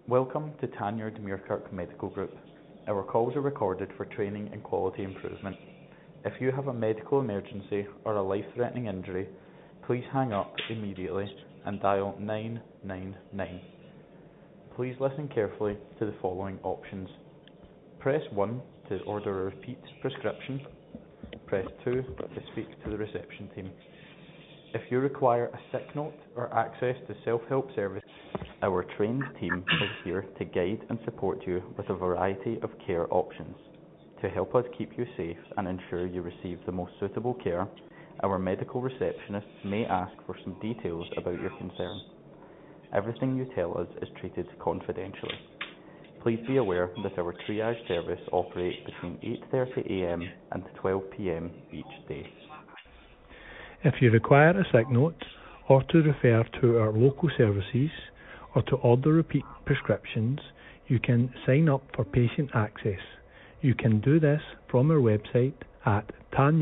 Welcome to Tanyard Muirkirk Medical Group. Our calls are recorded for training and quality improvement. If you have a medical emergency or a life-threatening injury, please hang up immediately and dial 999. Please listen carefully to the following options. Press 1 to order a repeat prescription. Press 2 to speak to the reception team. If you require a sick note or access to self-help service, our trained team is here to guide and support you with a variety of care options. To help us keep you safe and ensure you receive the most suitable care, our medical receptionists may ask for some details about your concern. Everything you tell us is treated confidentially. Please be aware that our triage service operates between 8:30 a.m. and 12 p.m. each day. If you require a sick note or to refer to our local services or to order repeat prescriptions, you can sign up for patient access. You can do this from our website at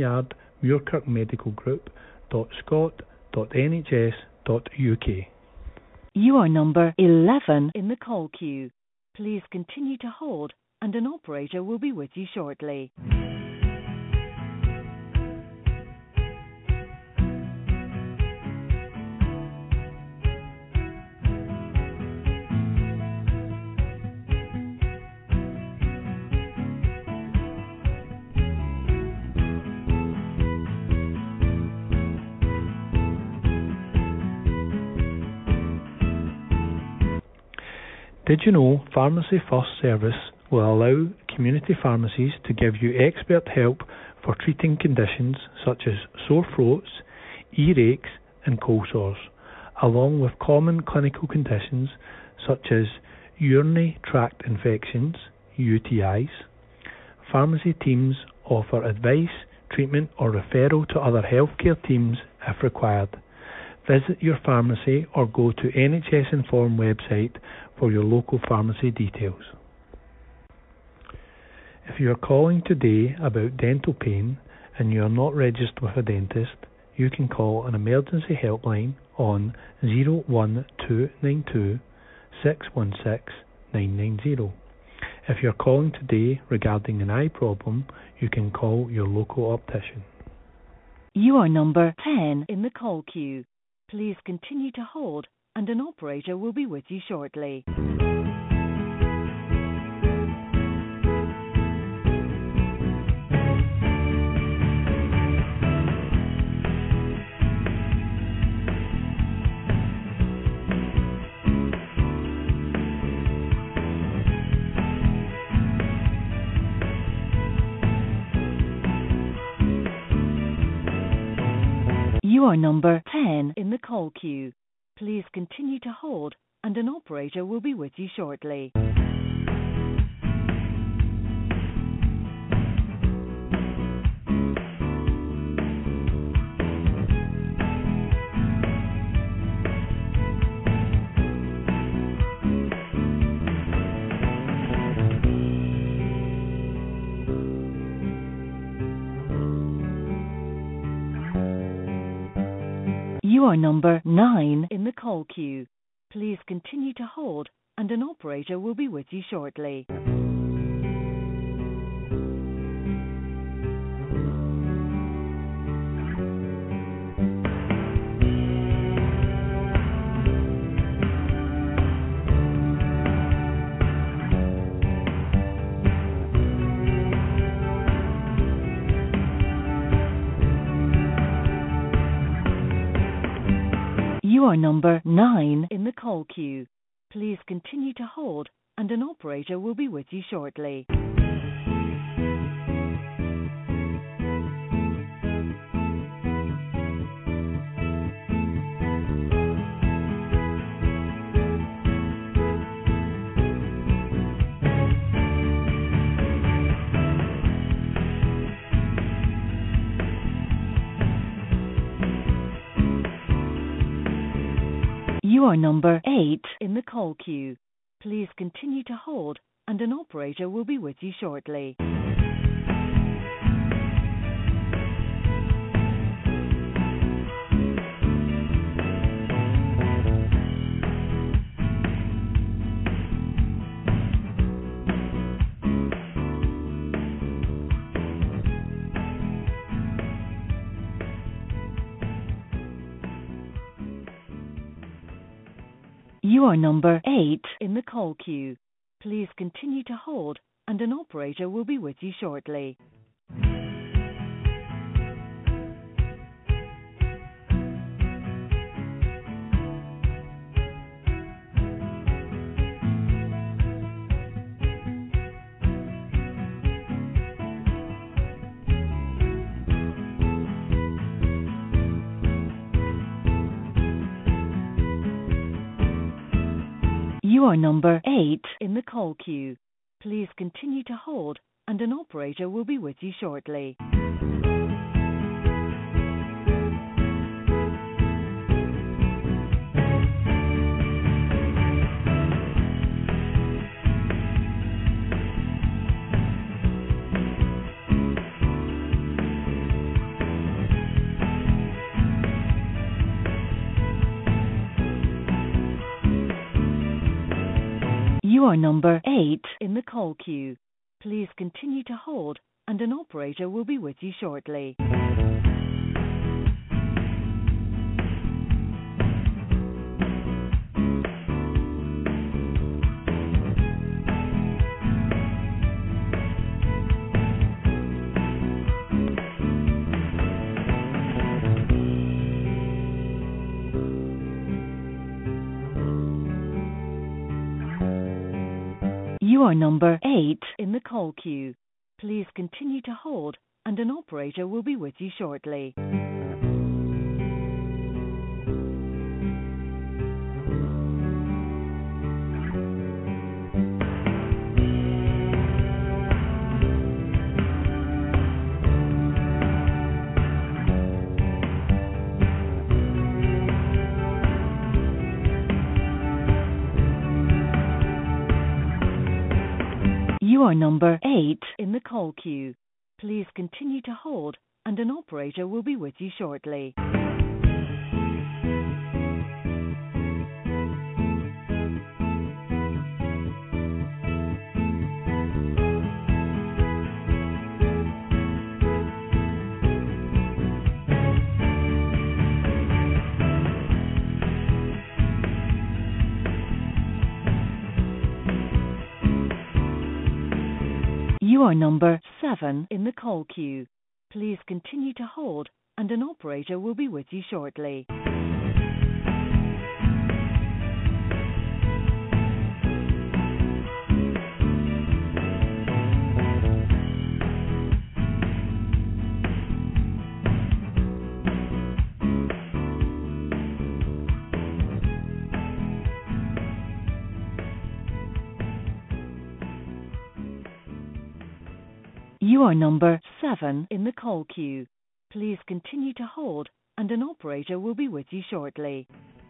tanyardmuirkirkmedicalgroup.scot.nhs.uk. You are number 11 in the call queue. Please continue to hold and an operator will be with you shortly. Did you know Pharmacy First Service will allow community pharmacies to give you expert help for treating conditions such as sore throats, earaches and cold sores, along with common clinical conditions such as urinary tract infections, UTIs. Pharmacy teams offer advice, treatment or referral to other healthcare teams if required. Visit your pharmacy or go to NHS Inform website for your local pharmacy details. If you are calling today about dental pain and you are not registered with a dentist, you can call an emergency helpline on 01292 616 990. If you are calling today regarding an eye problem, you can call your local optician. You are number 10 in the call queue. Please continue to hold and an operator will be with you shortly. You are number 10 in the call queue. Please continue to hold and an operator will be with you shortly. You are number 9 in the call queue. Please continue to hold and an operator will be with you shortly. You are number 9 in the call queue. Please continue to hold and an operator will be with you shortly. You are number 8 in the call queue. Please continue to hold and an operator will be with you shortly. You are number 8 in the call queue. Please continue to hold, and an operator will be with you shortly. You are number 8 in the call queue. Please continue to hold, and an operator will be with you shortly. You are number 8 in the call queue. Please continue to hold, and an operator will be with you shortly. You are number 8 in the call queue. Please continue to hold, and an operator will be with you shortly. You are number 8 in the call queue. Please continue to hold, and an operator will be with you shortly. You are number 7 in the call queue. Please continue to hold, and an operator will be with you shortly. You are number 7 in the call queue. Please continue to hold, and an operator will be with you shortly.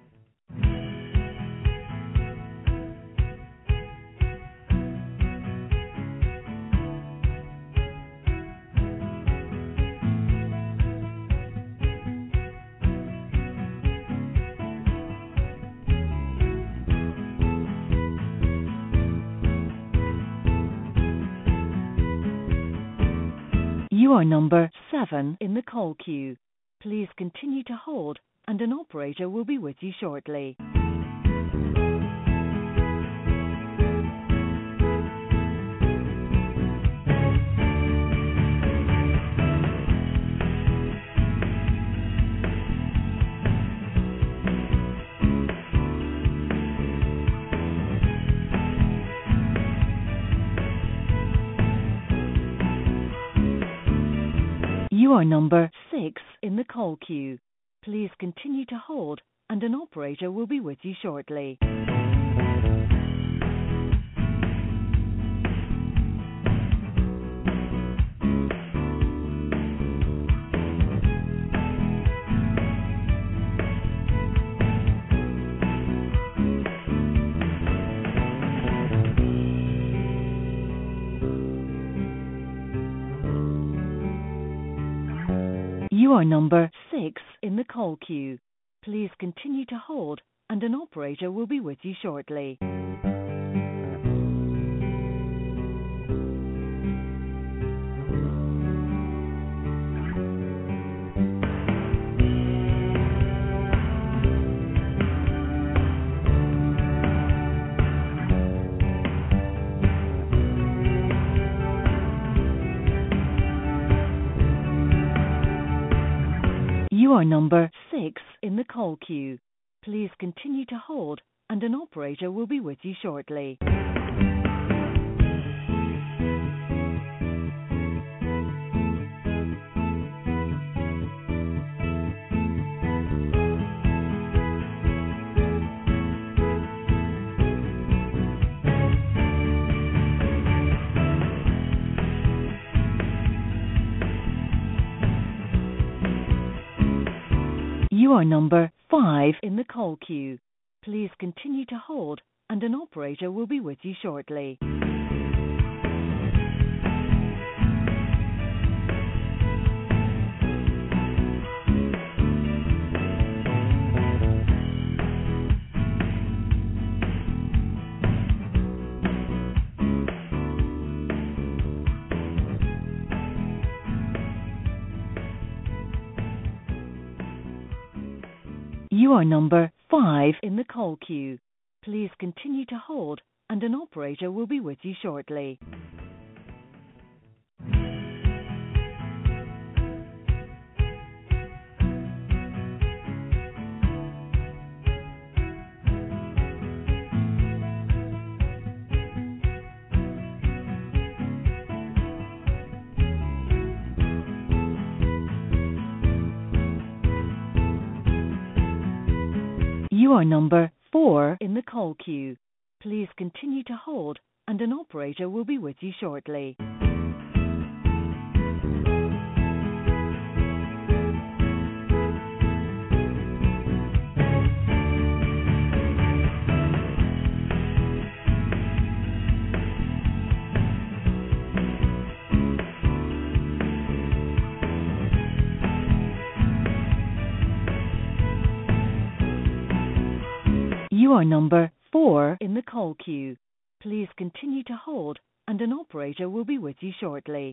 You are number 7 in the call queue. Please continue to hold, and an operator will be with you shortly. You are number 6 in the call queue. Please continue to hold, and an operator will be with you shortly. You are number 6 in the call queue. Please continue to hold, and an operator will be with you shortly. are number 6 in the call queue. Please continue to hold, and an operator will be with you shortly. You are number 5 in the call queue. Please continue to hold, and an operator will be with you shortly. You are number 5 in the call queue. Please continue to hold, and an operator will be with you shortly. You are number 4 in the call queue. Please continue to hold, and an operator will be with you shortly. You are number 4 in the call queue. Please continue to hold, and an operator will be with you shortly.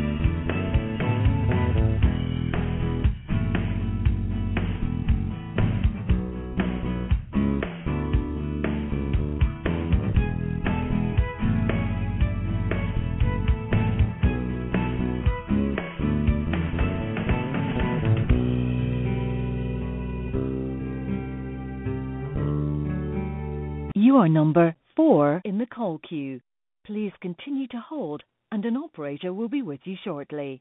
You are number 4 in the call queue. Please continue to hold, and an operator will be with you shortly.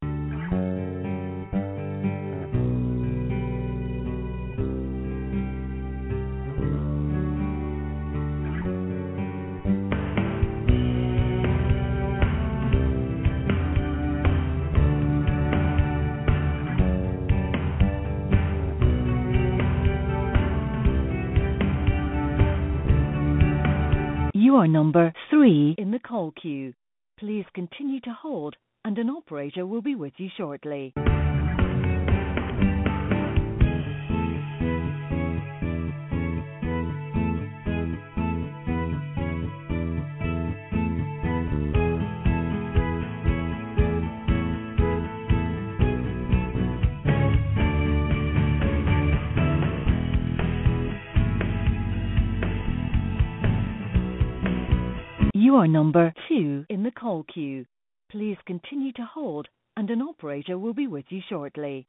You are number 3 in the call queue. Please continue to hold, and an operator will be with you shortly. You are number 2 in the call queue. Please continue to hold, and an operator will be with you shortly.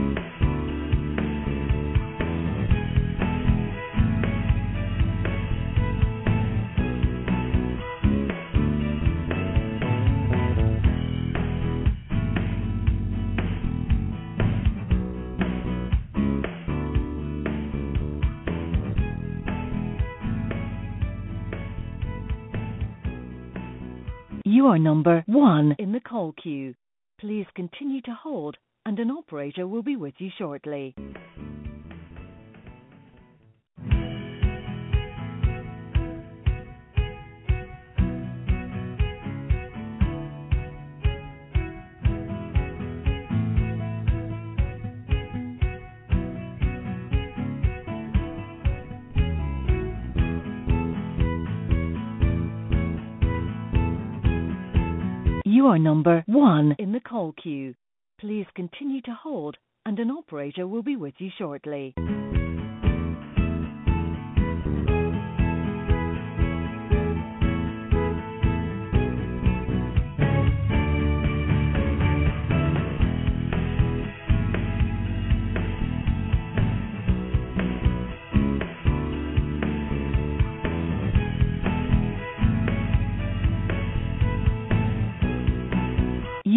You are number 1 in the call queue. Please continue to hold, and an operator will be with you shortly. You are number 1 in the call queue. Please continue to hold, and an operator will be with you shortly.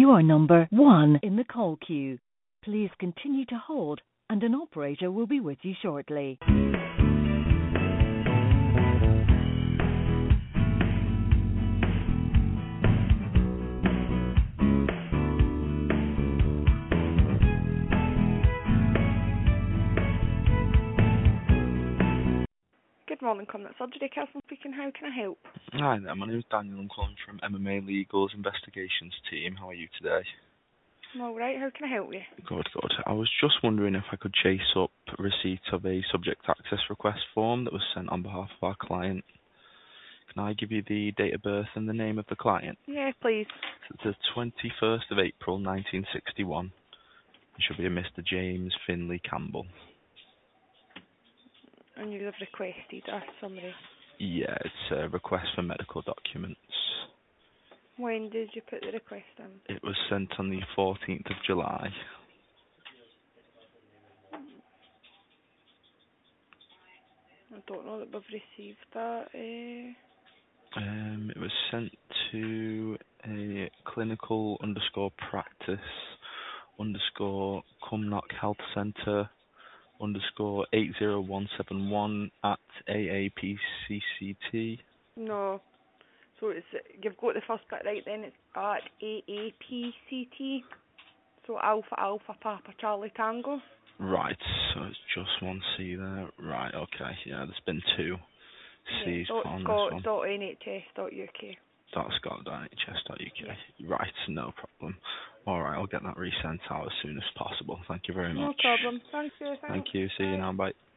You are number 1 in the call queue. Please continue to hold, and an operator will be with you shortly. Good morning, Conrad Surgery. Kirsten speaking. How can I help? Hi there, my name is Daniel. I'm calling from MMA Legal's Investigations team. How are you today? I'm alright. How can I help you? Good, good. I was just wondering if I could chase up receipt of a subject access request form that was sent on behalf of our client. Can I give you the date of birth and the name of the client? Yeah, please. It's the 21st of April 1961. It should be a Mr. James Finley Campbell. And you have requested a summary. Yeah, it's a request for medical documents. When did you put the request in? It was sent on the 14th of July. I don't know that we've received that. It was sent to a clinical _practice _Cumnock Health Centre _80171 at AAPCCT. No. So it's you've got the first bit right then. It's at AAPCT. So Alpha Papa Charlie Tango. Right, so it's just one C there. Right, okay, yeah, there's been two C's put on this one. .nhs.uk. .scot.nhs.uk. Yeah. Right, no problem. Alright, I'll get that resent out as soon as possible. Thank you very much. No problem. Thank you. Thank you, see you now, bye.